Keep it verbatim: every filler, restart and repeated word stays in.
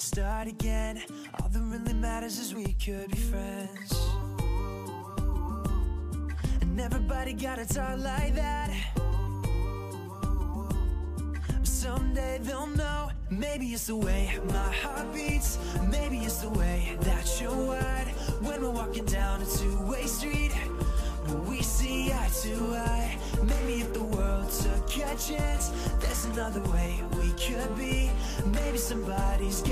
start again. All that really matters is we could be friends. And everybody gotta talk like that. Someday they'll know. Maybe it's the way my heart beats. Maybe it's the way that you're wired. When we're walking down a two-way street, we see eye to eye. Maybe if the world took a chance, there's another way we could be. Maybe somebody's